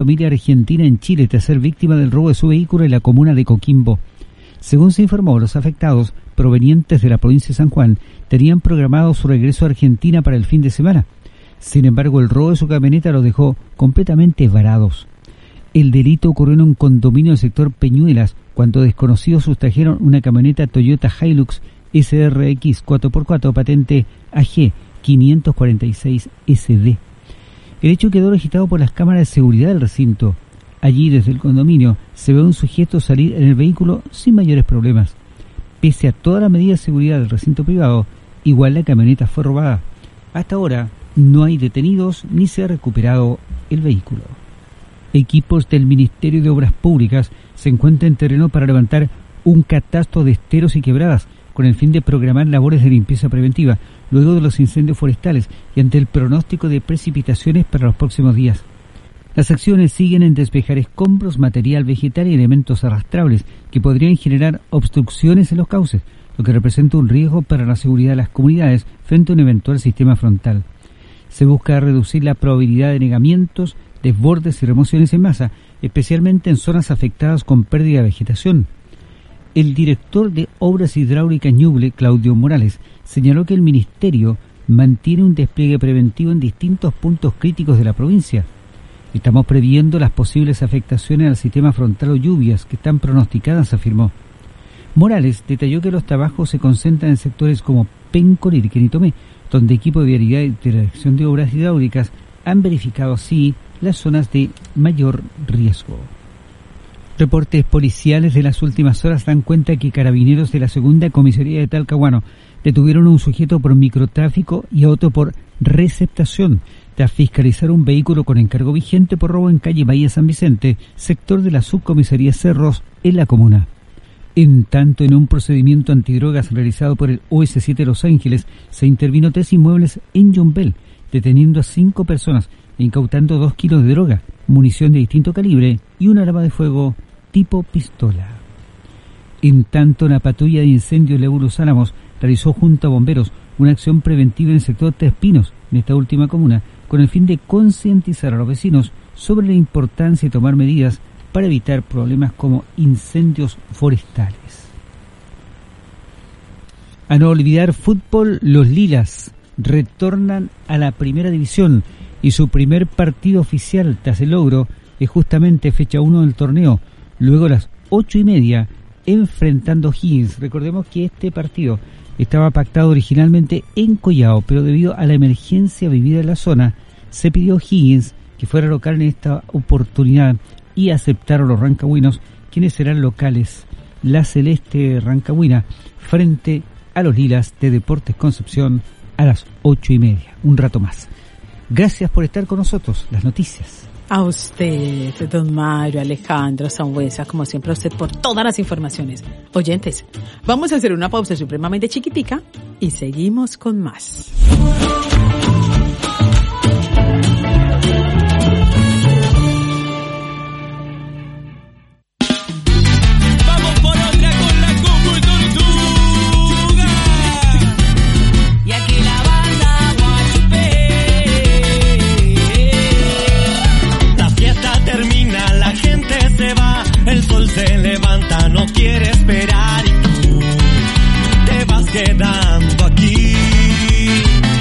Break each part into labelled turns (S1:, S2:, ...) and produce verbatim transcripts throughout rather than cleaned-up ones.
S1: familia argentina en Chile tras ser víctima del robo de su vehículo en la comuna de Coquimbo. Según se informó, los afectados, provenientes de la provincia de San Juan, tenían programado su regreso a Argentina para el fin de semana. Sin embargo, el robo de su camioneta los dejó completamente varados. El delito ocurrió en un condominio del sector Peñuelas, cuando desconocidos sustrajeron una camioneta Toyota Hilux S R X cuatro por cuatro patente A G quinientos cuarenta y seis S D. El hecho quedó registrado por las cámaras de seguridad del recinto. Allí, desde el condominio, se ve a un sujeto salir en el vehículo sin mayores problemas. Pese a todas las medidas de seguridad del recinto privado, igual la camioneta fue robada. Hasta ahora no hay detenidos ni se ha recuperado el vehículo. Equipos del Ministerio de Obras Públicas se encuentran en terreno para levantar un catastro de esteros y quebradas con el fin de programar labores de limpieza preventiva luego de los incendios forestales y ante el pronóstico de precipitaciones para los próximos días. Las acciones siguen en despejar escombros, material vegetal y elementos arrastrables que podrían generar obstrucciones en los cauces, lo que representa un riesgo para la seguridad de las comunidades frente a un eventual sistema frontal. Se busca reducir la probabilidad de negamientos, desbordes y remociones en masa, especialmente en zonas afectadas con pérdida de vegetación. El director de Obras Hidráulicas Ñuble, Claudio Morales, señaló que el Ministerio mantiene un despliegue preventivo en distintos puntos críticos de la provincia. Estamos previendo las posibles afectaciones al sistema frontal o lluvias que están pronosticadas, afirmó. Morales detalló que los trabajos se concentran en sectores como Penco, Liriquén y Tomé, donde equipos de vialidad y dirección de obras hidráulicas han verificado así las zonas de mayor riesgo. Reportes policiales de las últimas horas dan cuenta que carabineros de la segunda comisaría de Talcahuano detuvieron a un sujeto por microtráfico y a otro por receptación, tras fiscalizar un vehículo con encargo vigente por robo en calle Bahía San Vicente, sector de la subcomisaría Cerros, en la comuna. En tanto, en un procedimiento antidrogas realizado por el O S siete Los Ángeles, se intervino tres inmuebles en Yumbel, deteniendo a cinco personas e incautando dos kilos de droga, munición de distinto calibre y una arma de fuego tipo pistola. En tanto, la patrulla de incendios Leulus Álamos realizó junto a bomberos una acción preventiva en el sector Tres Pinos, en esta última comuna, con el fin de concientizar a los vecinos sobre la importancia de tomar medidas para evitar problemas como incendios forestales. A no olvidar fútbol, los Lilas retornan a la primera división y su primer partido oficial tras el logro es justamente fecha uno del torneo, luego a las ocho y media enfrentando Higgins. Recordemos que este partido estaba pactado originalmente en Collao, pero debido a la emergencia vivida en la zona, se pidió a Higgins que fuera local en esta oportunidad y aceptaron los rancagüinos, quienes serán locales. La Celeste Rancagüina frente a los Lilas de Deportes Concepción a las ocho y media, un rato más. Gracias por estar con nosotros. Las noticias.
S2: A usted, don Mario, Alejandro, Sangüesa, como siempre a usted por todas las informaciones. Oyentes, vamos a hacer una pausa supremamente chiquitica y seguimos con más.
S3: El sol se levanta, no quiere esperar y tú te vas quedando aquí.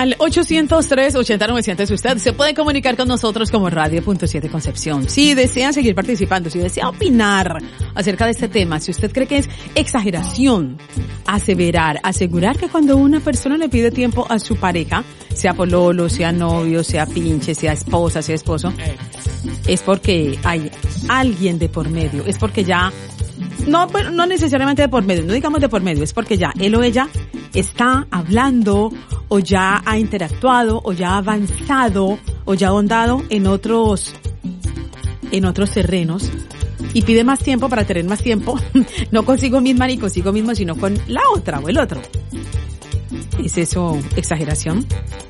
S2: Al ochocientos tres ochenta novecientos usted se puede comunicar con nosotros como Radio punto siete Concepción. Si desean seguir participando, si desea opinar acerca de este tema, si usted cree que es exageración aseverar, asegurar que cuando una persona le pide tiempo a su pareja, sea pololo, sea novio, sea pinche, sea esposa, sea esposo, es porque hay alguien de por medio, es porque ya, no, no necesariamente de por medio, no digamos de por medio, es porque ya él o ella está hablando o ya ha interactuado o ya ha avanzado o ya ha ahondado en otros, en otros terrenos y pide más tiempo para tener más tiempo, no consigo misma ni consigo mismo, sino con la otra o el otro. ¿Es eso exageración?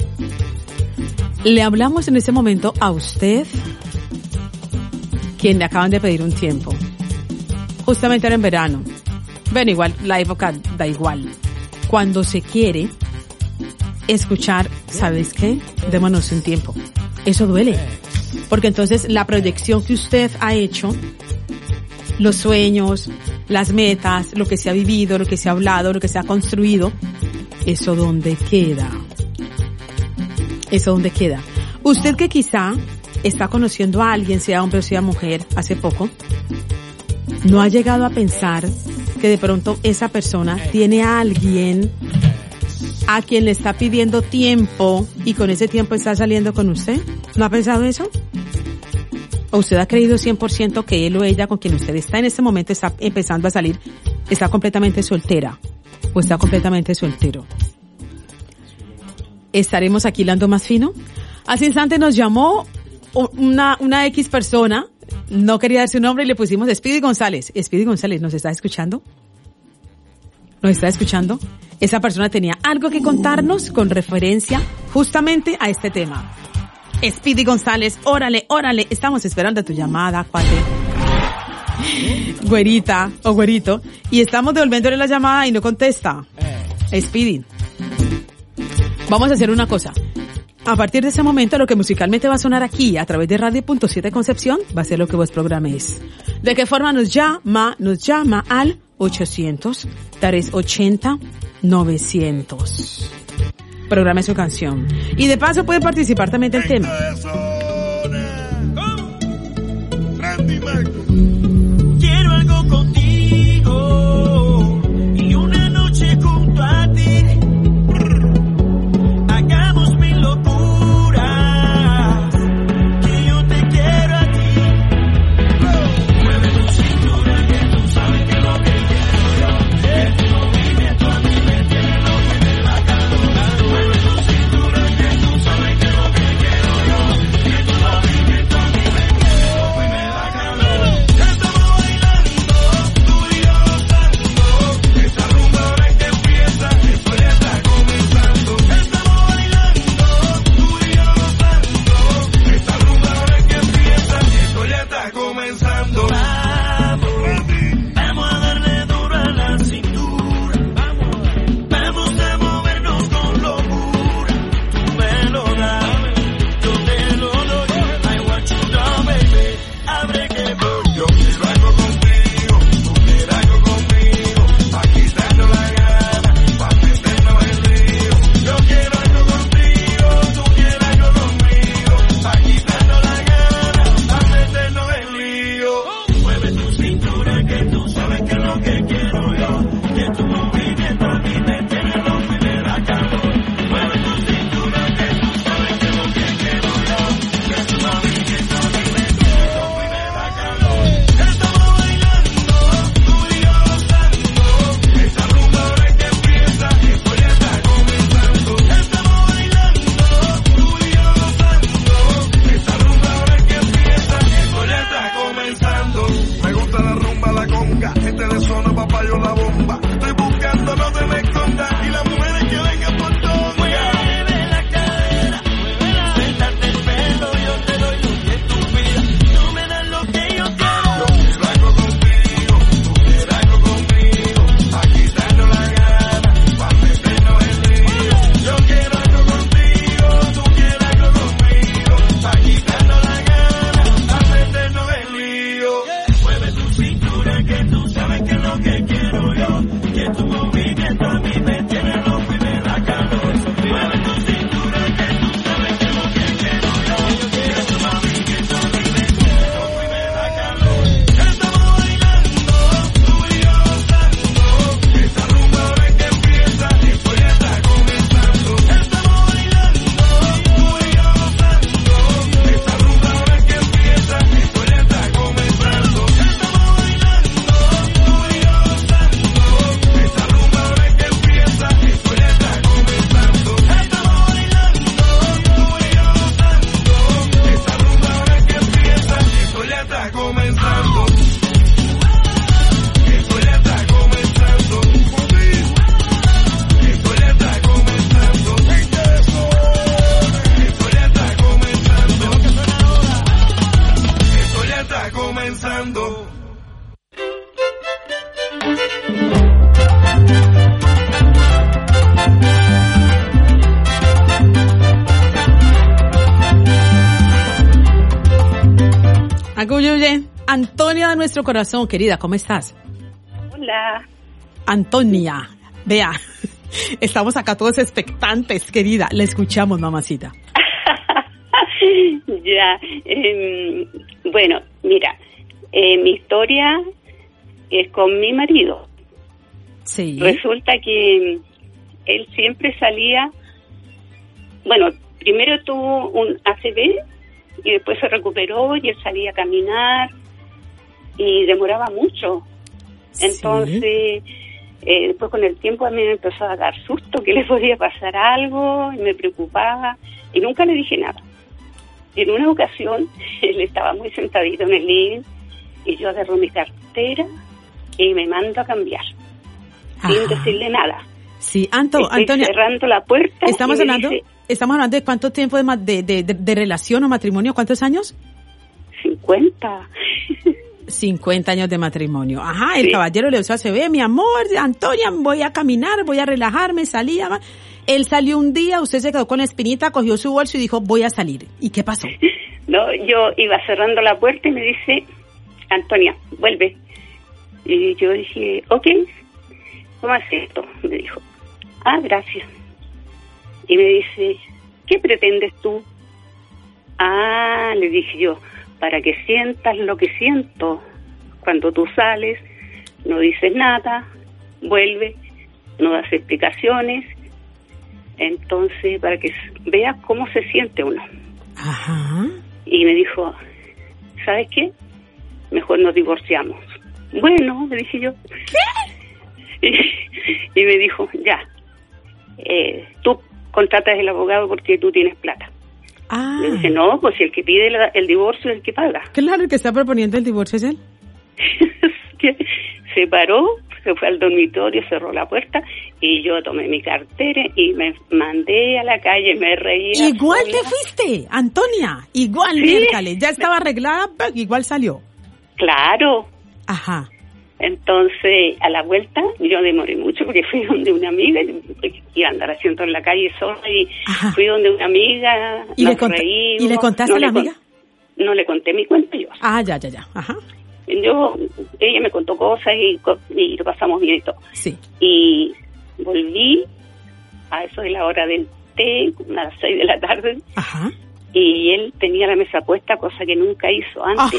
S2: Le hablamos en este momento a usted, quien le acaban de pedir un tiempo. Justamente era en verano. Bueno, igual, la época da igual. Cuando se quiere escuchar, ¿sabes qué? Démonos un tiempo. Eso duele. Porque entonces la proyección que usted ha hecho, los sueños, las metas, lo que se ha vivido, lo que se ha hablado, lo que se ha construido, ¿eso dónde queda? ¿Eso dónde queda? Usted que quizá está conociendo a alguien, sea hombre o sea mujer, hace poco, ¿no ha llegado a pensar que de pronto esa persona tiene a alguien a quien le está pidiendo tiempo y con ese tiempo está saliendo con usted? ¿No ha pensado eso? ¿O usted ha creído cien por ciento que él o ella con quien usted está en este momento está empezando a salir, está completamente soltera o está completamente soltero? ¿Estaremos aquí hilando más fino? Hace instante nos llamó una, una X persona, no quería dar su nombre y le pusimos Speedy González. Speedy González, ¿nos está escuchando? ¿Nos está escuchando? Esa persona tenía algo que contarnos con referencia justamente a este tema. Speedy González, órale, órale, estamos esperando tu llamada, cuate. Güerita o güerito, y estamos devolviéndole la llamada y no contesta. Speedy, vamos a hacer una cosa. A partir de ese momento, lo que musicalmente va a sonar aquí a través de Radio punto siete Concepción va a ser lo que vos programéis. ¿De qué forma nos llama? Nos llama al ochocientos, trescientos ochenta, novecientos. Programe su canción. Y de paso puede participar también del tema.
S3: Quiero algo contigo y una noche junto a ti. Hagamos mil locuras, que yo te quiero a ti. Mueve tu cintura, que tú sabes que lo que quiero yo. Este movimiento a mí me tiene loco y me la calor. Mueve tu cintura, que tú sabes que lo que quiero yo.
S2: Aguyuye. Antonia de nuestro corazón, querida, ¿cómo estás?
S4: Hola.
S2: Antonia, vea, estamos acá todos expectantes, querida. La escuchamos, mamacita.
S4: Ya, eh, bueno, mira, eh, mi historia es con mi marido.
S2: Sí.
S4: Resulta que él siempre salía, bueno, primero tuvo un A C V y después se recuperó y él salía a caminar y demoraba mucho. Entonces, sí. eh, después con el tiempo a mí me empezó a dar susto que le podía pasar algo y me preocupaba y nunca le dije nada. Y en una ocasión él estaba muy sentadito en el living y yo agarro mi cartera y me mando a cambiar. Ajá. Sin decirle nada.
S2: Sí, Anto,
S4: Estoy
S2: Antonia,
S4: cerrando la puerta.
S2: Estamos hablando,
S4: dice,
S2: estamos hablando de cuánto tiempo de, de, de, de relación o matrimonio, ¿cuántos años?
S4: cincuenta.
S2: cincuenta años de matrimonio. Ajá, el
S4: sí.
S2: caballero le dijo, se ve, mi amor, Antonia, voy a caminar, voy a relajarme, salía. Él salió un día, usted se quedó con la espinita, cogió su bolso y dijo, voy a salir. ¿Y qué pasó?
S4: No, yo iba cerrando la puerta y me dice, Antonia, vuelve. Y yo dije, ok, ¿cómo haces esto? Me dijo, ah, gracias. Y me dice, ¿qué pretendes tú? Ah, le dije yo, para que sientas lo que siento. Cuando tú sales, no dices nada, vuelve, no das explicaciones. Entonces, para que veas cómo se siente uno.
S2: Ajá.
S4: Y me dijo, ¿sabes qué? Mejor nos divorciamos. Bueno, le dije yo. ¿Qué? Y, y me dijo, ya, eh, tú contratas el abogado porque tú tienes plata.
S2: Ah.
S4: Le dije, no, pues si el que pide la, el divorcio es el que paga.
S2: Claro, el que está proponiendo el divorcio es él.
S4: Que se paró, se fue al dormitorio, cerró la puerta y yo tomé mi cartera y me mandé a la calle, me reía.
S2: Igual
S4: sola.
S2: te fuiste, Antonia, igual,
S4: Sí.
S2: miércoles, ya estaba arreglada, pero igual salió.
S4: Claro.
S2: Ajá.
S4: Entonces, a la vuelta, yo demoré mucho porque fui donde una amiga, iba a andar haciendo en la calle sola y
S2: Ajá.
S4: fui donde una amiga,
S2: ¿Y,
S4: nos
S2: le, cont-
S4: reímos.
S2: ¿Y le contaste
S4: no
S2: a la
S4: le con-
S2: amiga?
S4: No le conté mi cuento yo.
S2: Ah, ya, ya, ya, ajá.
S4: Yo, ella me contó cosas y, co- y lo pasamos bien y todo.
S2: Sí.
S4: Y volví a eso de la hora del té, como a las seis de la tarde,
S2: Ajá.
S4: y él tenía la mesa puesta, cosa que nunca hizo antes.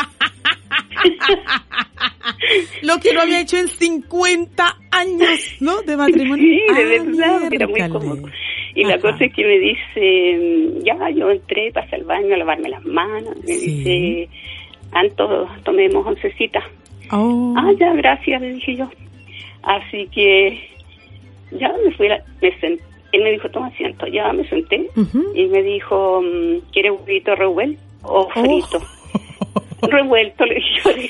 S2: Lo que no había hecho en cincuenta años, ¿no? De matrimonio.
S4: Sí, de
S2: Ah,
S4: verdad, era muy
S2: miércoles.
S4: cómodo. Y la
S2: Ajá.
S4: cosa es que me dice, ya, yo entré, pasé al baño a lavarme las manos, me
S2: Sí.
S4: dice, Anto, tomemos oncecita.
S2: Oh.
S4: Ah, ya, gracias, le dije yo. Así que ya me fui, a la, me senté, él me dijo, toma asiento, ya me senté,
S2: Ujú.
S4: y me dijo, ¿quieres huevito revuelto o
S2: Oh.
S4: frito? Revuelto, le dije yo.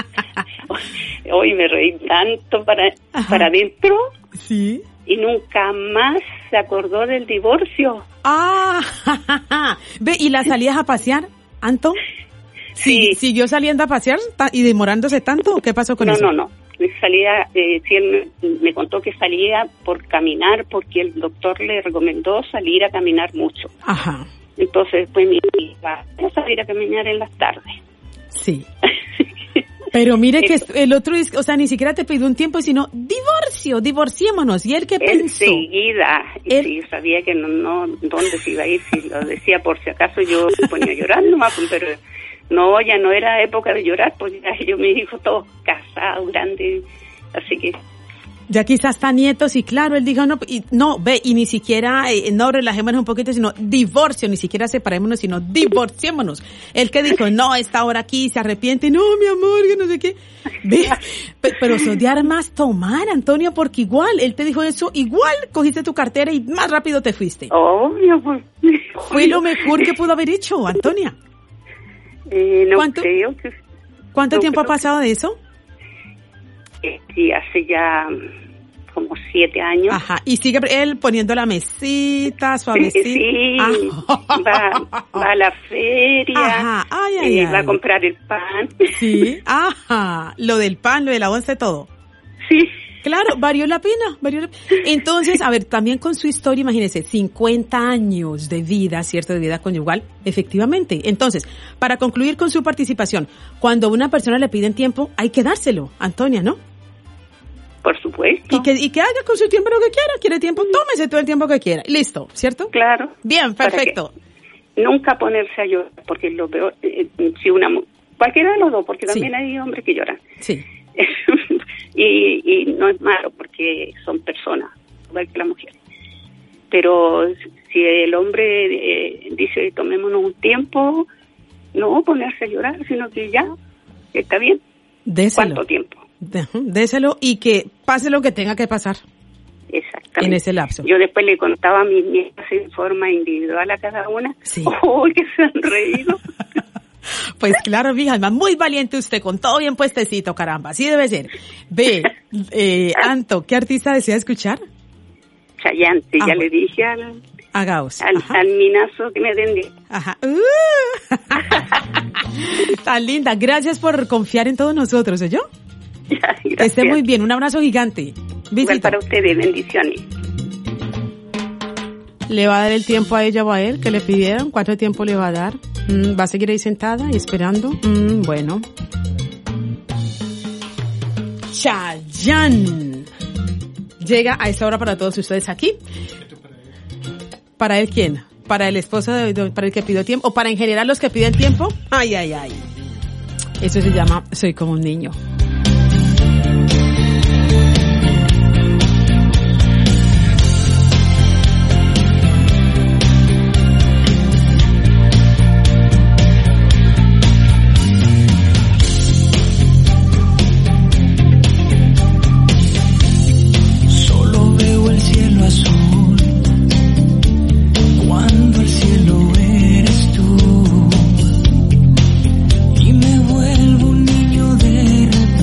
S4: Hoy me reí tanto para,
S2: Ajá.
S4: para adentro
S2: Sí.
S4: y nunca más se acordó del divorcio.
S2: Ah, ve, ¿y la salías a pasear, Anto?
S4: Sí.
S2: ¿Siguió saliendo a pasear ta- y demorándose tanto o qué pasó con
S4: No,
S2: eso?
S4: no, no. Salía, eh, sí, él me, me contó que salía por caminar porque el doctor le recomendó salir a caminar mucho.
S2: Ajá,
S4: Entonces después me iba a salir a caminar en las tardes.
S2: sí. Pero mire que el otro, es- o sea, ni siquiera te pidió un tiempo, sino divorcio, divorciémonos. ¿Y él qué pensó?
S4: Enseguida, y
S2: Él-
S4: sí, yo sabía que no, no, dónde se iba a ir, si lo decía por si acaso yo me ponía a llorar nomás, pues, pero no, ya no era época de llorar, porque ya yo, mis hijos todos casados, grandes, así que
S2: Ya quizás está nietos y claro, él dijo, no, y, no, ve, y ni siquiera, eh, no relajémonos un poquito, sino divorcio, ni siquiera separémonos, sino divorciémonos. Él que dijo, no, está ahora aquí, se arrepiente, no, mi amor, que no sé qué. Ve, pe- pero eso de armas tomar, Antonio, porque igual, él te dijo eso, igual cogiste tu cartera y más rápido te fuiste.
S4: obvio, pues.
S2: Fue lo mejor que pudo haber hecho, Antonia.
S4: Eh, no
S2: ¿Cuánto?
S4: creo que...
S2: ¿Cuánto
S4: no
S2: tiempo ha
S4: creo
S2: pasado de eso?
S4: que- Sí, hace ya mm, como siete años.
S2: Ajá, y sigue él poniendo la mesita, suavecita.
S4: Sí,
S2: Ah.
S4: va, va a la feria,
S2: Ajá, ay, ay,
S4: eh,
S2: ay.
S4: va a comprar el pan.
S2: Sí, ajá, lo del pan, lo de la once, todo.
S4: Sí.
S2: Claro, valió la pena, valió la pena. Entonces, a ver, también con su historia, imagínese, cincuenta años de vida, ¿cierto? De vida conyugal, efectivamente. Entonces, para concluir con su participación, cuando a una persona le piden tiempo, hay que dárselo, Antonia, ¿no?
S4: Por supuesto.
S2: Y que, y que haga con su tiempo lo que quiera. ¿Quiere tiempo? Tómese todo el tiempo que quiera. Listo, ¿cierto?
S4: Claro.
S2: Bien, perfecto.
S4: Nunca ponerse a llorar, porque es lo peor. Eh, si una cualquiera de los dos, porque también
S2: Sí.
S4: hay hombres que lloran.
S2: Sí.
S4: y, y no es malo, porque son personas, igual que las mujeres. Pero si el hombre eh, dice, tomémonos un tiempo, no ponerse a llorar, sino que ya, está bien.
S2: Déselo.
S4: ¿Cuánto tiempo?
S2: Déselo y que pase lo que tenga que pasar.
S4: Exactamente.
S2: En ese lapso.
S4: Yo después le contaba a mis nietas en forma individual a cada una.
S2: Sí.
S4: ¡Oh, que se han reído!
S2: Pues claro, mi alma, muy valiente usted, con todo bien puestecito, caramba, así debe ser. Ve, eh, Anto, ¿qué artista desea escuchar?
S4: Chayanne,
S2: Ah,
S4: ya
S2: bueno.
S4: le dije al,
S2: A Gauss.
S4: al,
S2: Ajá.
S4: al minazo que me atendió.
S2: Ajá. Uh. Tan linda, gracias por confiar en todos nosotros, ¿oyó?
S4: Ya,
S2: Que
S4: gracias.
S2: esté muy bien, un abrazo gigante.
S4: Igual
S2: Visita.
S4: para ustedes, bendiciones.
S2: ¿Le va a dar el tiempo a ella o a él que le pidieron? ¿Cuánto tiempo le va a dar? Mm, ¿Va a seguir ahí sentada y esperando? Mm, bueno. Chayanne llega a esta hora para todos ustedes aquí. ¿Para él quién? ¿Para el esposo de, de- para el que pidió tiempo? ¿O para en general los que piden tiempo? Ay, ay, ay. Eso se llama Soy como un niño.
S3: Solo veo el cielo azul cuando el cielo eres tú y me vuelvo un niño de repente.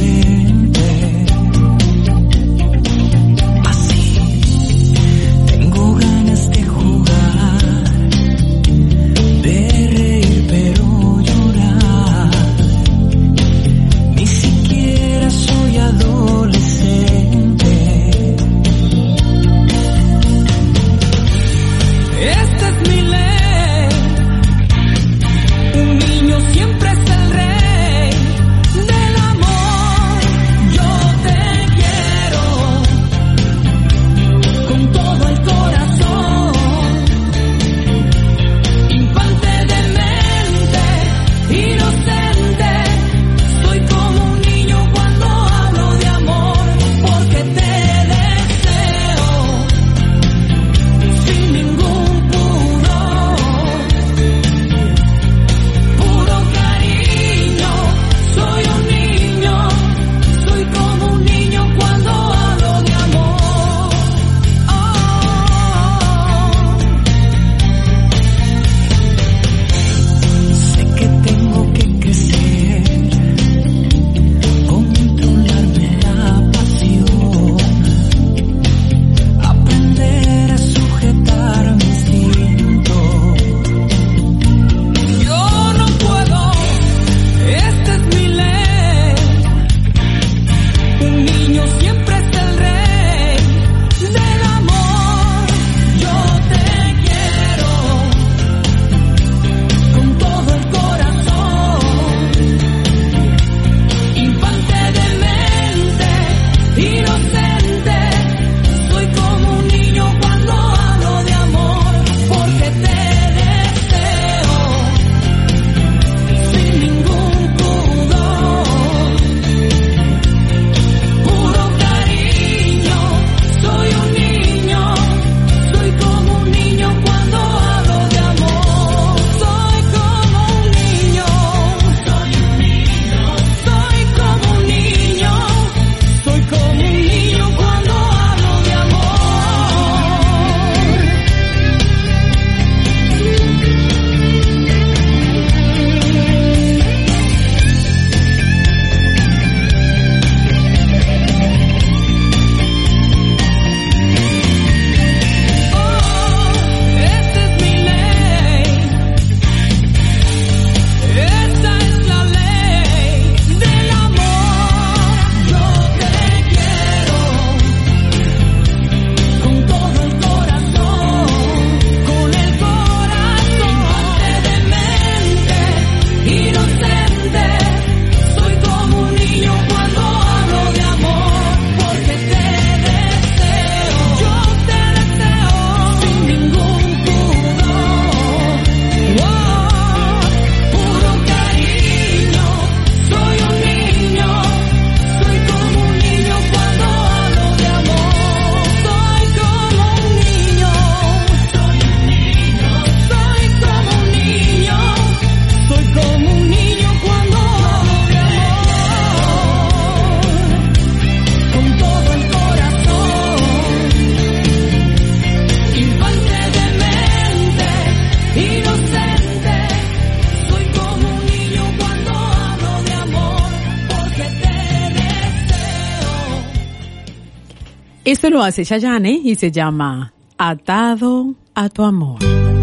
S2: Esto lo hace Chayanne y se llama Atado a tu amor.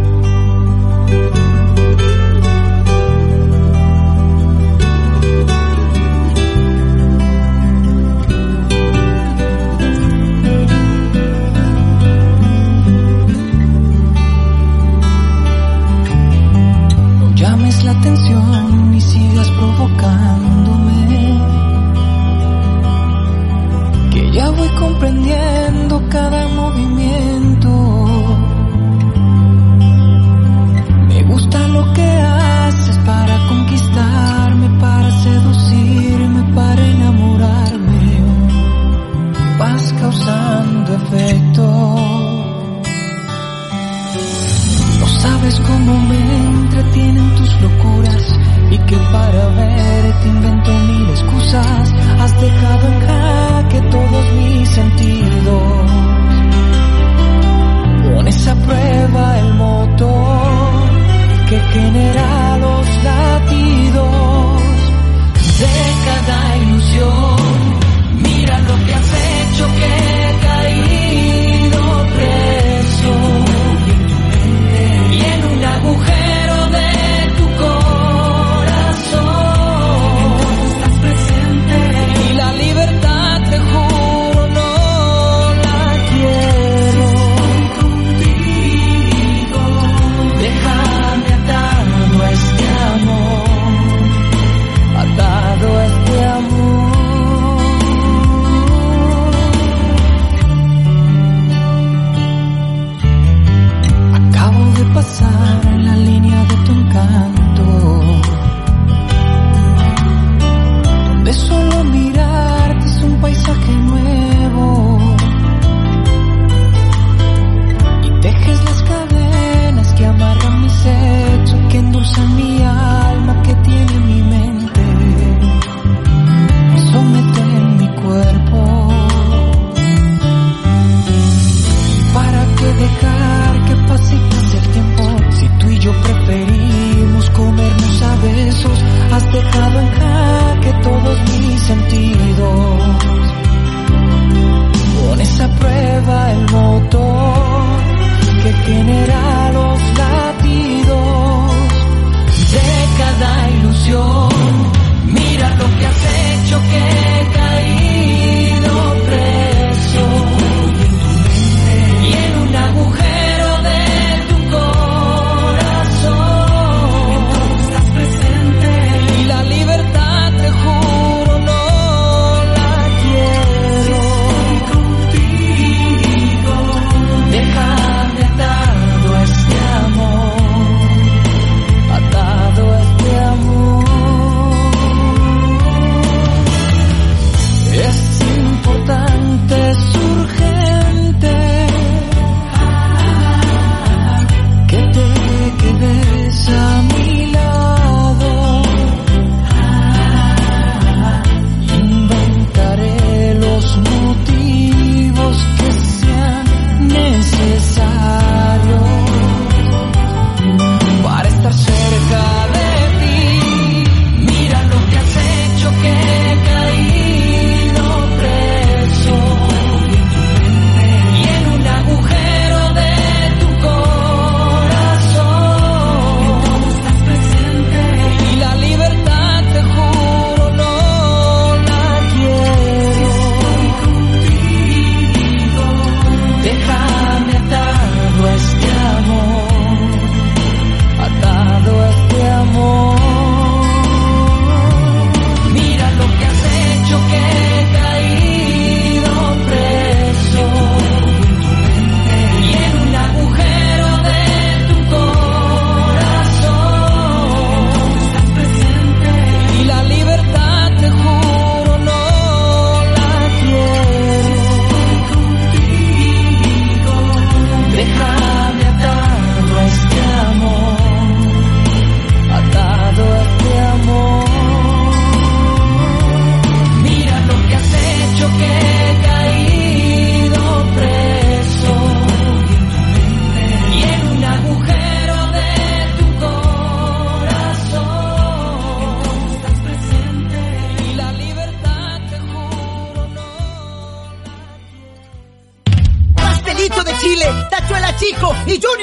S3: No llames la atención ni sigas provocándome, que ya voy comprendiendo cada movimiento. Me gusta lo que haces para conquistarme, para seducirme, para enamorarme. Vas causando efecto. No sabes cómo me entretienen tus locuras y que para verte invento mil excusas. Has dejado en jaque todos mis sentidos. Pones a prueba el motor que genera los latidos de cada ilusión. Mira lo que has hecho, que he caído preso y en un agujero de tu corazón. Estás presente y la libertad, te juro, no la quiero. Estoy contigo.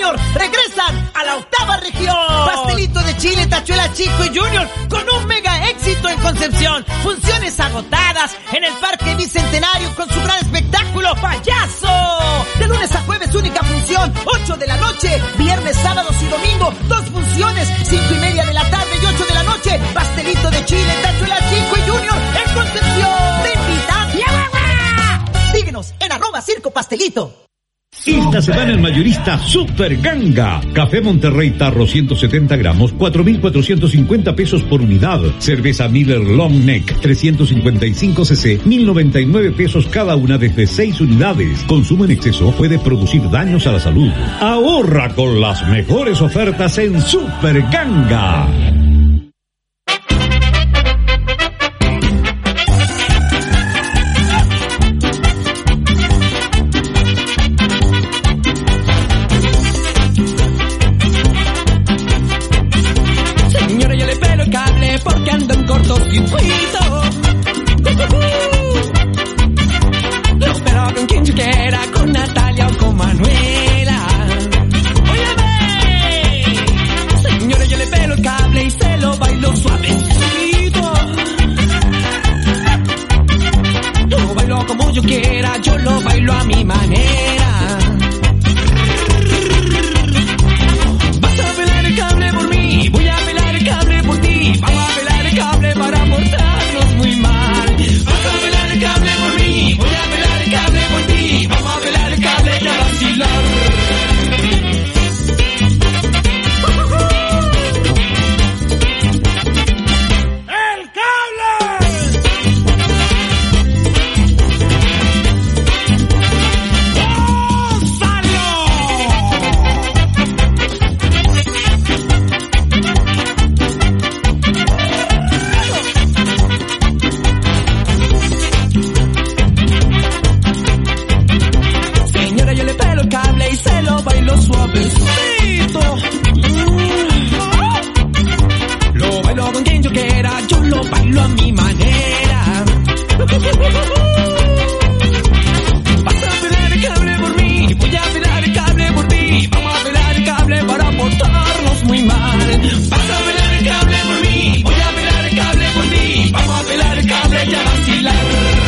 S5: Junior regresan a la octava región. Pastelito de Chile, Tachuela Chico y Junior con un mega éxito en Concepción. Funciones agotadas en el Parque Bicentenario con su gran espectáculo Payaso. De lunes a jueves, única función, ocho de la noche. Viernes, sábados y domingo, dos funciones, cinco y media de la tarde y ocho de la noche. Pastelito de Chile, Tachuela Chico y Junior en Concepción. ¡Te invitan! Síguenos en arroba Circo Pastelito.
S6: Esta semana el mayorista Super Ganga. Café Monterrey Tarro ciento setenta gramos, cuatro mil cuatrocientos cincuenta pesos por unidad. Cerveza Miller Long Neck, trescientos cincuenta y cinco centilitros, mil noventa y nueve pesos cada una desde seis unidades. Consumo en exceso puede producir daños a la salud. Ahorra con las mejores ofertas en Super Ganga.
S3: Porque ando en cortocircuito. Lo espero con quien yo quiera, con Natalia o con Manuela. Óyeme, señora, yo le pelo el cable y se lo bailo suavecito. Lo bailo como yo quiera, yo lo bailo a mi manera. Vas a pelar el cable por mí, voy a pelar el cable por ti. Vamos a pelar el cable para portarnos muy mal. Vas a pelar el cable por mí, voy a pelar el cable por ti. Vamos a pelar el cable y a vacilar. ¡El cable! Suavecito. Lo bailo con quien yo quiera, yo lo bailo a mi manera. Vas a pelar el cable por mí, voy a pelar el cable por ti. Vamos a pelar el cable para portarnos muy mal. Vas a pelar el cable por mí, voy a pelar el cable por ti. Vamos a pelar el cable y a vacilar.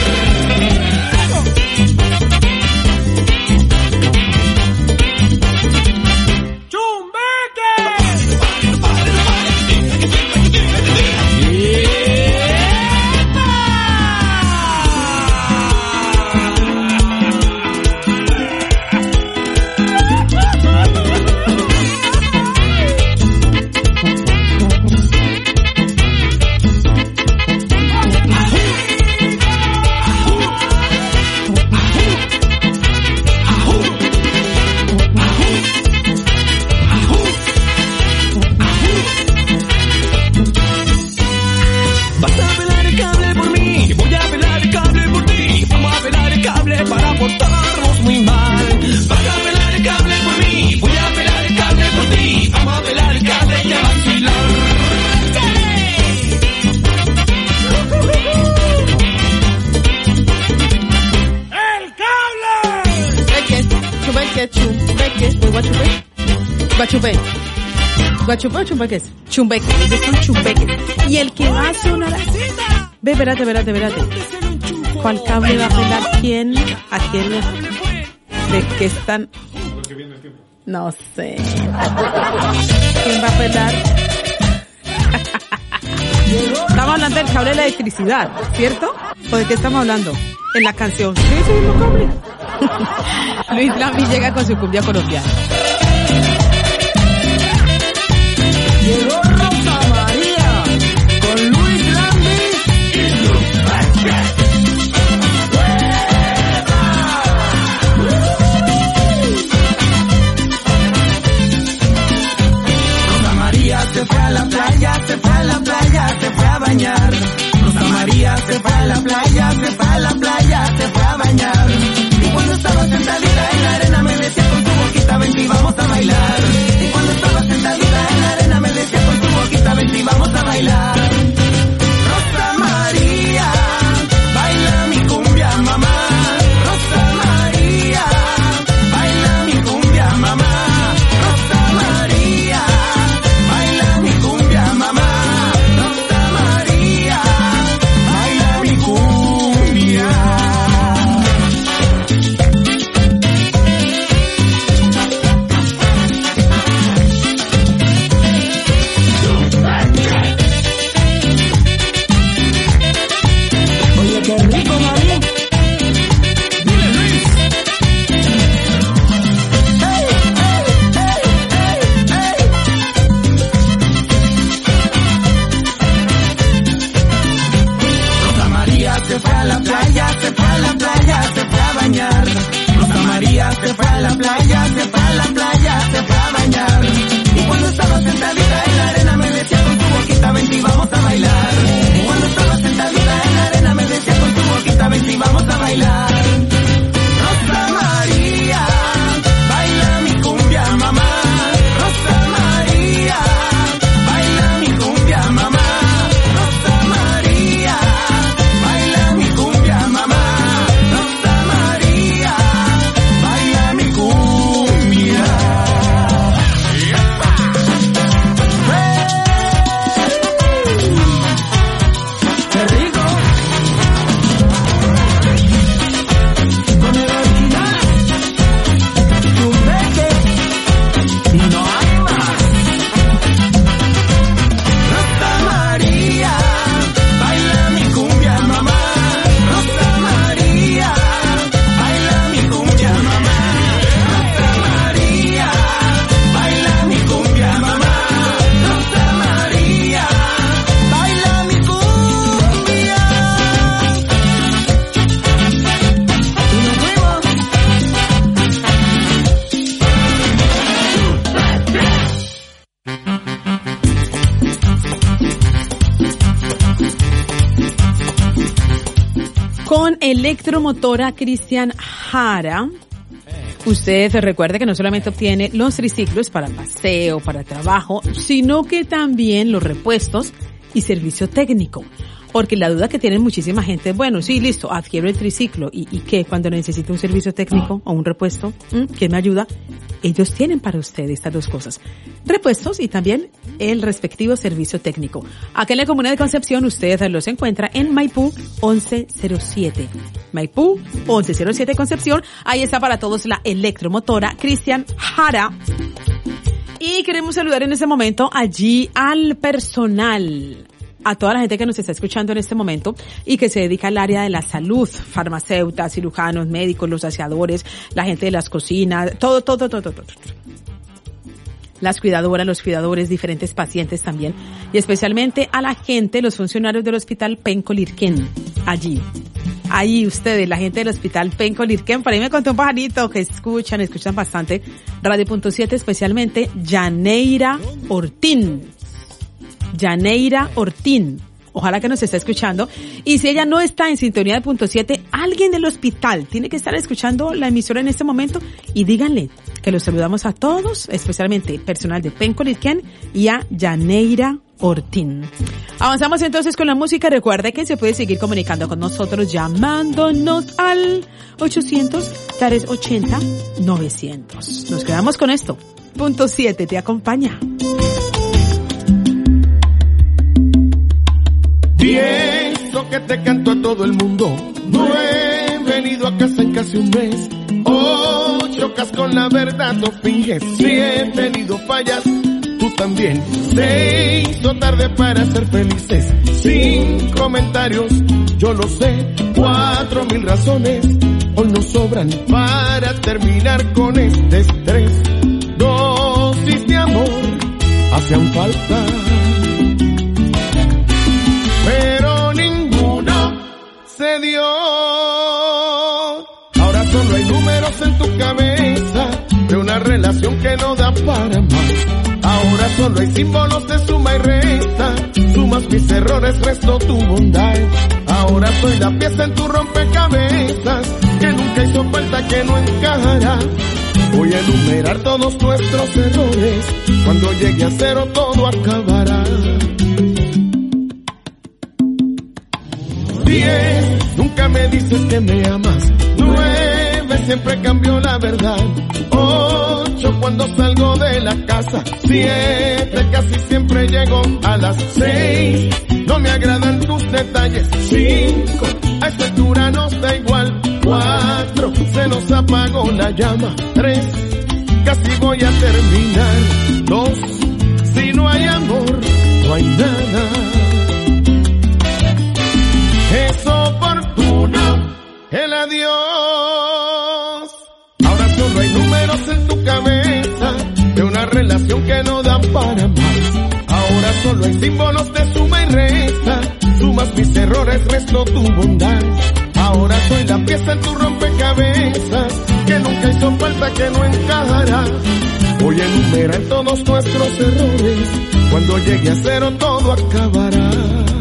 S3: Guachupé o chumbeques, chumbeques, son chumbeques. Y el que va a sonar, ve, espérate, espérate, espérate. ¿Cuál cable va a pelar quién? ¿A quién? ¿De qué están? No sé. ¿Quién va a pelar? Estamos hablando del cable de la electricidad, ¿cierto? ¿O de qué estamos hablando? En la canción. Sí, sí, mismo cable. Luis Lambi llega con su cumbia colombiana. Llegó Rosa María con Luis Lambi y Luz Sánchez. Rosa María se fue a la playa, se fue a la playa, se fue a bañar. Rosa María se fue a la playa, se fue a la playa, se fue a bañar. Y cuando estaba sentadita en la arena me decía con tu boquita ven y vamos a bailar. Y cuando estaba sentadita en la arena me decía con tu boquita ven y vamos a bailar. Rosa María, baila mi cumbia mamá. Rosa María, baila mi cumbia mamá.
S2: con Electromotora Cristian Jara. Usted recuerde que no solamente obtiene los triciclos para paseo, para trabajo, sino que también los repuestos y servicio técnico. Porque la duda que tienen muchísima gente, bueno, sí, listo, adquiero el triciclo. ¿Y, y qué? Cuando necesito un servicio técnico o un repuesto, ¿m? ¿Quién me ayuda? Ellos tienen para usted estas dos cosas. Repuestos y también el respectivo servicio técnico. Acá en la Comuna de Concepción usted los encuentra en Maipú once cero siete. Maipú once cero siete Concepción. Ahí está para todos la Electromotora Cristian Jara. Y queremos saludar en este momento allí al personal, a toda la gente que nos está escuchando en este momento y que se dedica al área de la salud, farmacéuticas, cirujanos, médicos, los aseadores, la gente de las cocinas, todo, todo, todo, todo, todo. Las cuidadoras, los cuidadores, diferentes pacientes también, y especialmente a la gente, los funcionarios del Hospital Penco Lirquén, allí. Ahí ustedes, la gente del Hospital Penco Lirquén, por ahí me contó un pajarito que escuchan, escuchan bastante Radio Punto siete, especialmente Yaneira Ortín. Yaneira Ortín. Ojalá que nos esté escuchando. Y si ella no está en sintonía de Punto siete, alguien del hospital tiene que estar escuchando la emisora en este momento y díganle que los saludamos a todos, especialmente personal de Penco Lirquén y a Yaneira Ortín. Avanzamos entonces con la música. Recuerde que se puede seguir comunicando con nosotros llamándonos al ochocientos, tres ochenta, novecientos. Nos quedamos con esto. Punto siete te acompaña.
S7: Y eso que te canto a todo el mundo. No he venido a casa en casi un mes. Oh, chocas con la verdad, no finges. Si he tenido fallas, tú también. Se hizo tarde para ser felices. Sin comentarios, yo lo sé. Cuatro mil razones hoy nos sobran para terminar con este estrés. Dosis de amor hacían falta, pero ninguno se dio. Ahora solo hay números en tu cabeza de una relación que no da para más. Ahora solo hay símbolos de suma y resta. Sumas mis errores, resto tu bondad. Ahora soy la pieza en tu rompecabezas que nunca hizo falta, que no encajará. Voy a enumerar todos nuestros errores. Cuando llegue a cero todo acabará. Diez, nunca me dices que me amas. Nueve, siempre cambió la verdad. Ocho, cuando salgo de la casa. Siete, casi siempre llego a las seis. No me agradan tus detalles. Cinco, a esta altura nos da igual. Cuatro, se nos apagó la llama. Tres, casi voy a terminar. Dos, si no hay amor, no hay nada. Es oportuno el adiós. Ahora solo hay números en tu cabeza de una relación que no da para más. Ahora solo hay símbolos de suma y resta. Sumas mis errores, resto tu bondad. Ahora soy la pieza en tu rompecabezas que nunca hizo falta, que no encajará. Voy a enumerar todos nuestros errores. Cuando llegue a cero todo acabará.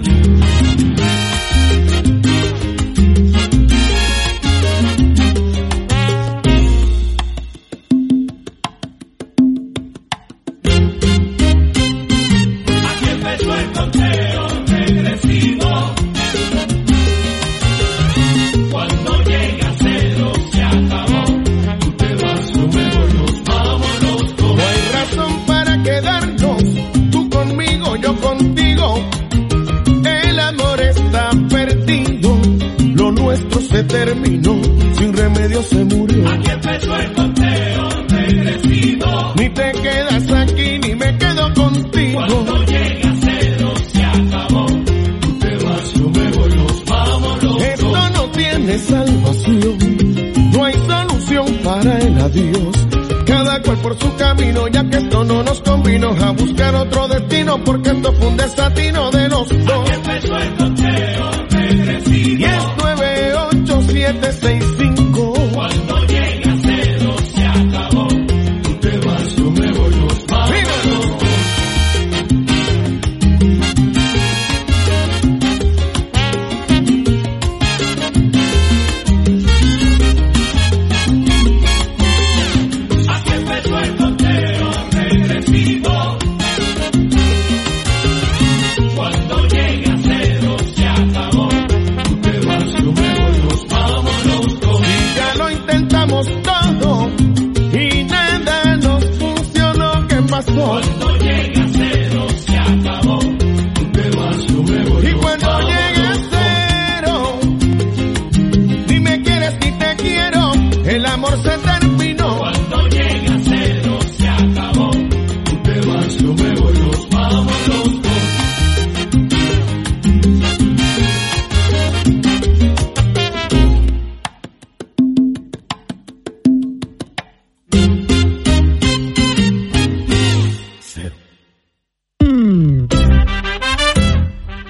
S7: Se terminó, sin remedio se murió.
S8: Aquí empezó el conteo regresivo.
S7: Ni te quedas aquí, ni me quedo contigo.
S8: Cuando llega cero se acabó. Tú te vas, yo me voy, nos vamos los dos.
S7: Esto no tiene salvación, no hay solución para el adiós. Cada cual por su camino, ya que esto no nos convino. A buscar otro destino, porque esto fue un desatino de los dos.
S8: Aquí empezó el conteo regresivo.
S7: Y es nueve, ocho, siete, seis, cinco.
S8: Cuando llega cero se acabó. Tú te vas, yo me voy, nos vamos.
S7: Míralo.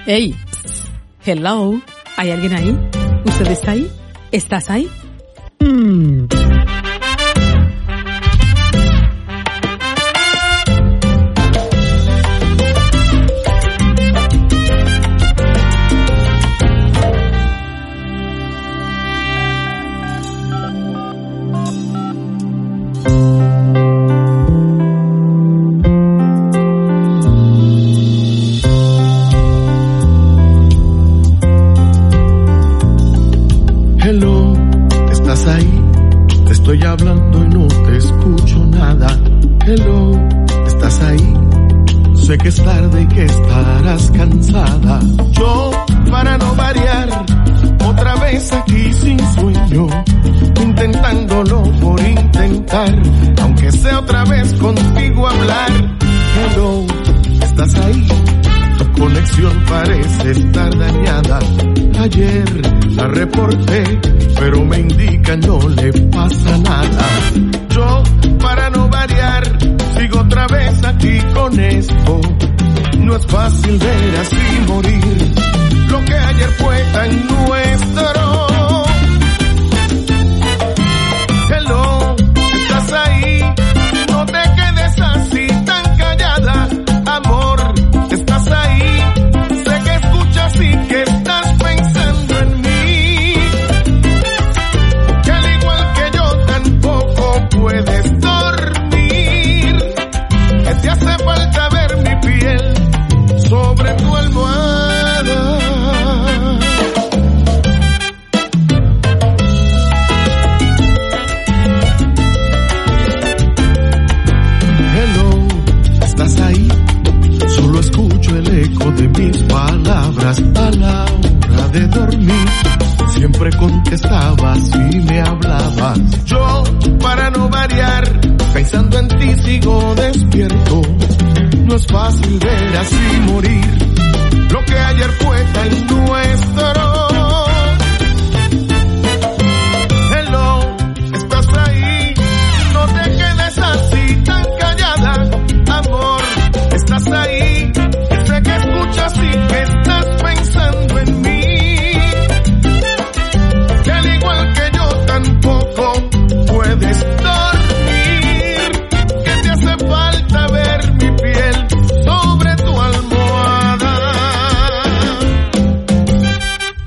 S2: Hey, hello, ¿hay alguien ahí? ¿Usted está ahí? ¿Estás ahí? Mm.
S7: Estoy hablando y no te escucho nada. Hello, ¿estás ahí? Sé que es tarde y que estarás cansada. Yo, para no variar, otra vez aquí sin sueño, intentándolo por intentar, aunque sea otra vez contigo hablar. Hello, ¿estás ahí? Tu conexión parece estar dañada. Ayer la reporté, pero me indica no le pasa nada. Yo, para no variar, sigo otra vez aquí con esto. No es fácil ver así morir lo que ayer fue tan nuestro. Hello, ¿estás ahí? No te quedes así tan callada. Amor, ¿estás ahí? Sé que escuchas y que estás pensando en mí, que al igual que yo tampoco puedes dormir, que te hace falta ver mi piel sobre tu almohada. Hello, ¿estás ahí? Solo escucho el eco de mis palabras a la hora de dormir. Siempre contestabas y me hablabas. Yo, para no variar, pensando en ti sigo despierto. No es fácil ver así morir lo que ayer fue tan nuestro. Hello, ¿estás ahí? No te quedes así tan callada. Amor, ¿estás ahí? Sé que escuchas y que estás pensando en mí, que al igual que yo tampoco puedes dormir, que te hace falta ver mi piel sobre tu almohada.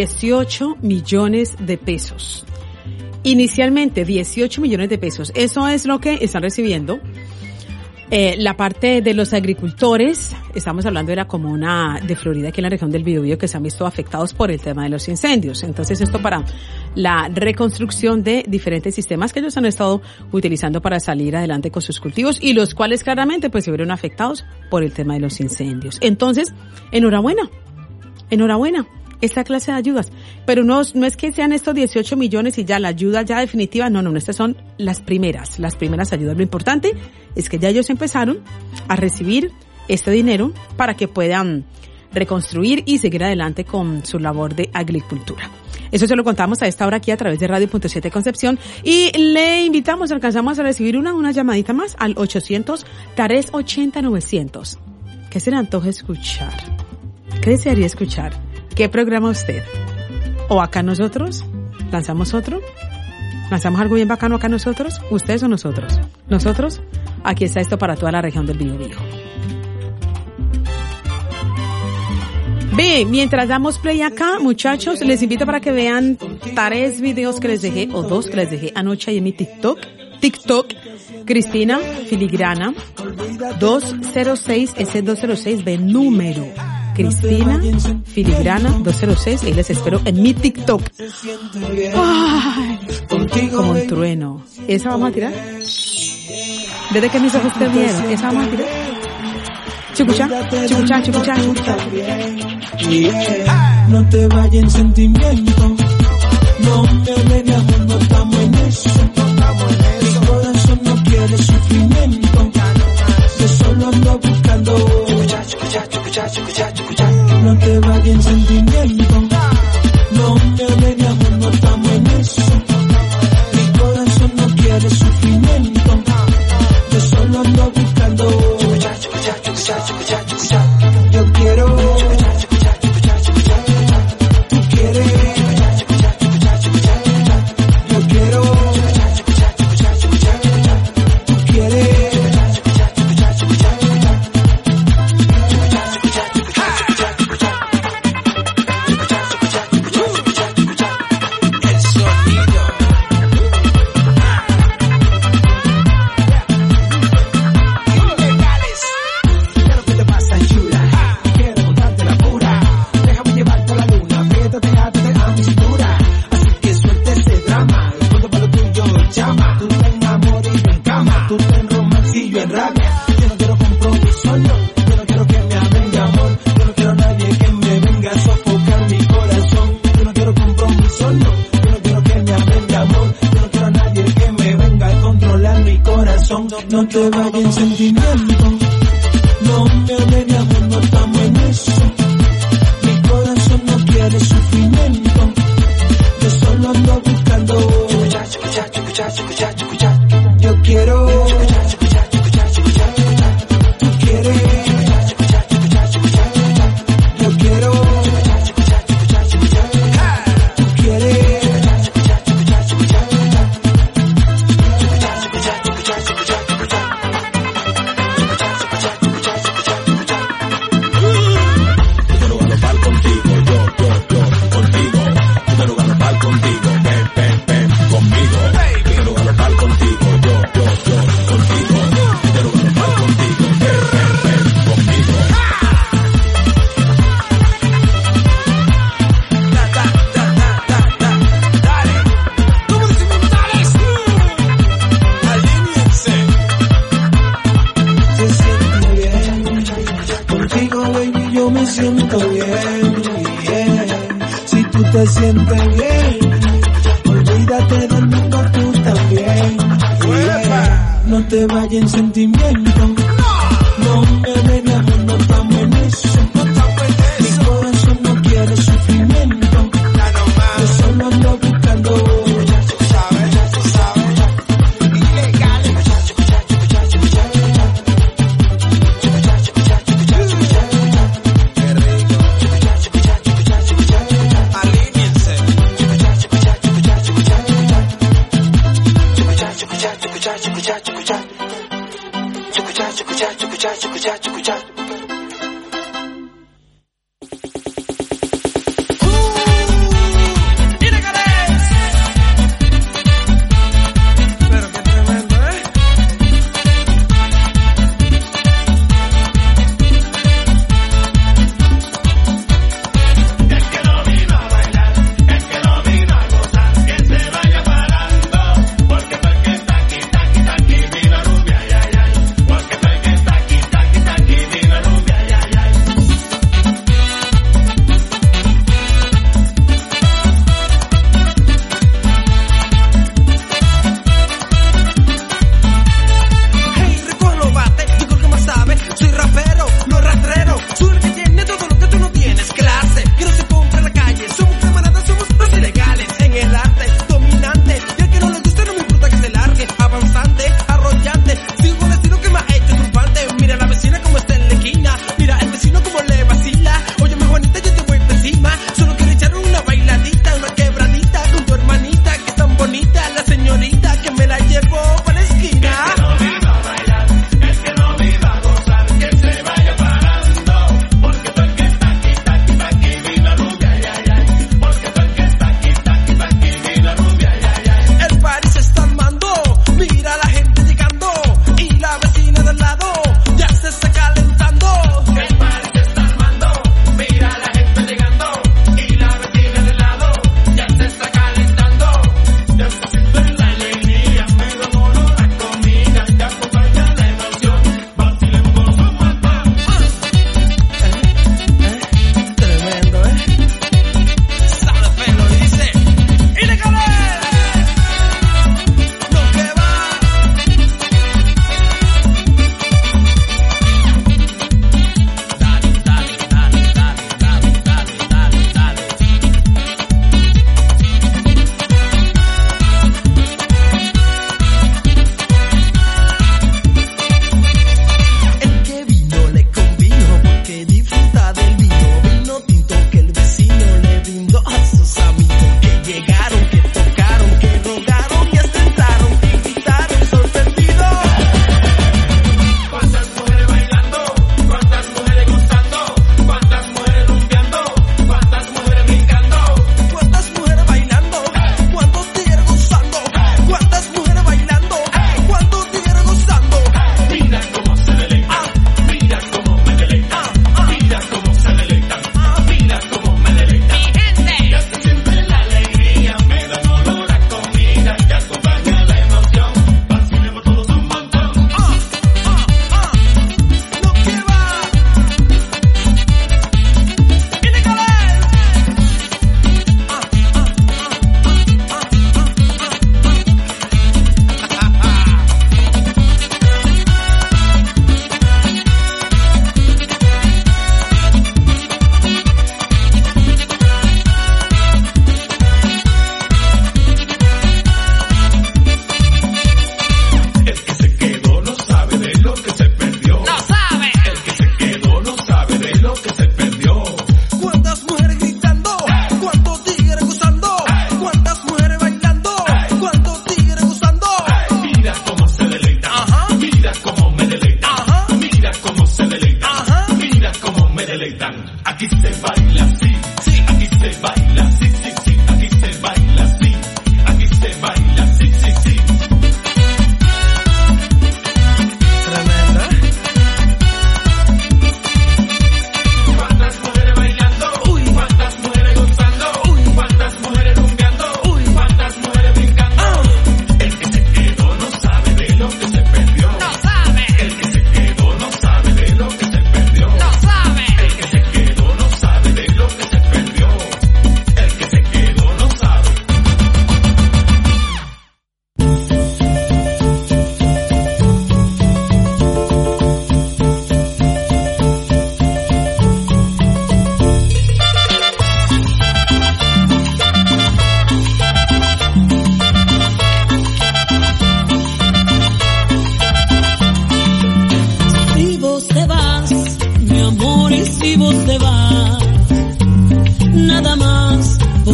S2: dieciocho millones de pesos. Inicialmente dieciocho millones de pesos. Eso es lo que están recibiendo eh, la parte de los agricultores. Estamos hablando de la comuna de Florida, aquí en la región del Biobío, que se han visto afectados por el tema de los incendios. Entonces, esto para la reconstrucción de diferentes sistemas que ellos han estado utilizando para salir adelante con sus cultivos y los cuales claramente pues se vieron afectados por el tema de los incendios. Entonces, enhorabuena, enhorabuena. Esta clase de ayudas, pero no, no es que sean estos dieciocho millones y ya la ayuda ya definitiva, no, no, no, estas son las primeras, las primeras ayudas. Lo importante es que ya ellos empezaron a recibir este dinero para que puedan reconstruir y seguir adelante con su labor de agricultura. Eso se lo contamos a esta hora aquí a través de Radio Punto siete Concepción y le invitamos, alcanzamos a recibir una, una llamadita más al ochocientos, tres ochenta, novecientos. ¿Qué se le antoja escuchar? ¿Qué desearía escuchar? ¿Qué programa usted? ¿O acá nosotros? ¿Lanzamos otro? ¿Lanzamos algo bien bacano acá nosotros? ¿Ustedes o nosotros? ¿Nosotros? Aquí está esto para toda la región del Biobío. Bien, mientras damos play acá, muchachos, les invito para que vean tres videos que les dejé, o dos que les dejé anoche ahí en mi TikTok. TikTok, Cristina Filigrana, doscientos seis, ese doscientos seis de número. Cristina Filigrana dos cero seis, y les espero en mi TikTok. Ay, como un trueno. ¿Esa vamos a tirar? Desde que mis ojos te vieron, ¿esa vamos a tirar? Chucucha, chucucha, chucucha, chucucha.
S3: No te vayas en sentimiento. No me ven, amor, no estamos en eso. Mi corazón no quiere sufrimiento. Yo solo ando buscando. No te vayas en sentimiento. No me ven, amor, no estamos en eso. Mi corazón no quiere sufrimiento. Yo solo ando buscando. Yo quiero. Tú quieres. Yo quiero. Tú quieres. No te vayas en sentimiento. No me hables de amor, no estamos en eso. Mi corazón no quiere sufrimiento. Yo solo ando buscando. Yo quiero. Tú quieres. Yo quiero. Tú quieres. Te sientes bien, olvídate del mundo, tú también. Yeah. No te vayas en sentimiento. No me ven, amor, no estamos en eso. Mi corazón no quiere sufrimiento. Yo solo ando buscando.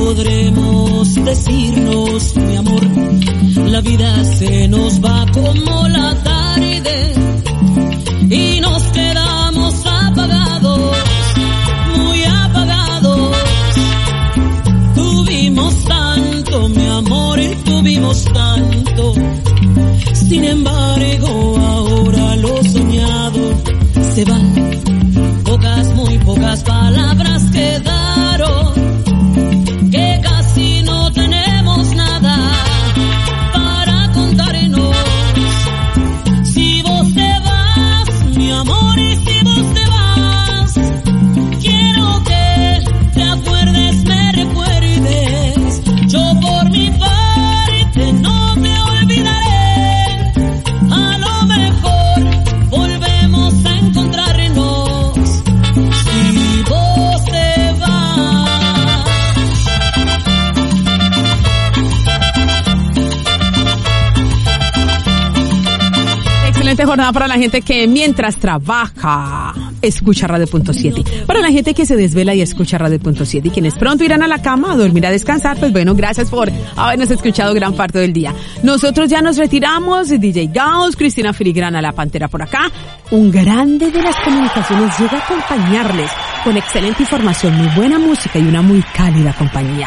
S3: podremos decirnos, mi amor, la vida se nos va como la tarde y nos quedamos apagados, muy apagados. Tuvimos tanto, mi amor, y tuvimos tanto. Sin embargo, ahora lo soñado se va. Pocas, muy pocas palabras quedaron, que casi no tenemos nada para contarnos. Si vos te vas, mi amor, y si vos te vas, quiero que te acuerdes, me recuerdes. Yo por mi parte no te olvidaré. A lo mejor volvemos a encontrarnos. Si vos te vas.
S2: Excelente jornada para la gente que mientras trabaja escucha Radio Punto siete. Para la gente que se desvela y escucha Radio Punto siete y quienes pronto irán a la cama a dormir, a descansar, pues bueno, gracias por habernos escuchado gran parte del día. Nosotros ya nos retiramos. D J Gauss, Cristina Filigrana, la Pantera por acá. Un grande de las comunicaciones llega a acompañarles con excelente información, muy buena música y una muy cálida compañía.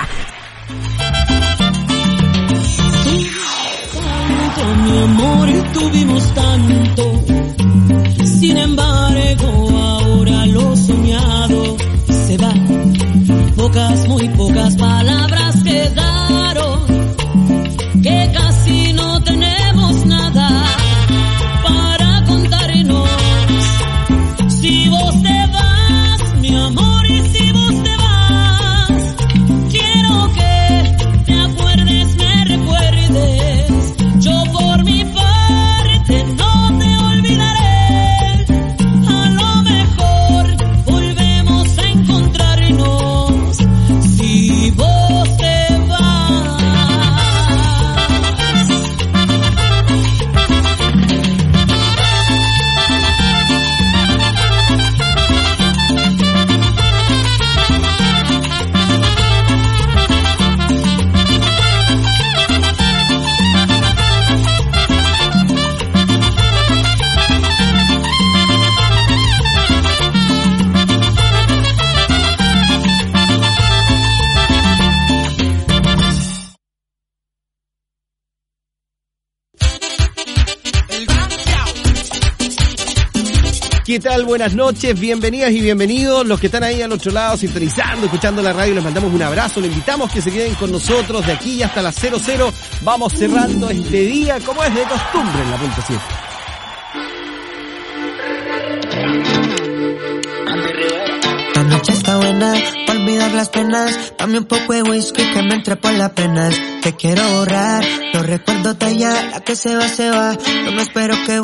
S3: Tanto, mi amor, y tuvimos tanto. Sin embargo, ahora lo soñado se va. Pocas, muy pocas palabras quedaron, que casi no tenemos nada para contarnos. Si vos te vas, mi amor, y si vos te vas, quiero que te acuerdes, me recuerdes. Yo por mi parte no te olvidaré. A lo mejor volvemos a encontrarnos. Si vos te vas.
S9: ¿Qué tal? Buenas noches, bienvenidas y bienvenidos. Los que están ahí al otro lado sintonizando, escuchando la radio, les mandamos un abrazo. Les invitamos que se queden con nosotros de aquí hasta las cero cero. Vamos cerrando este día como es de costumbre en la Punto siete.
S10: La noche está buena, para olvidar las penas. Dame un poco de whisky que me entre por las penas. Te quiero borrar los recuerdos de ella, la que se va, se va. No me espero que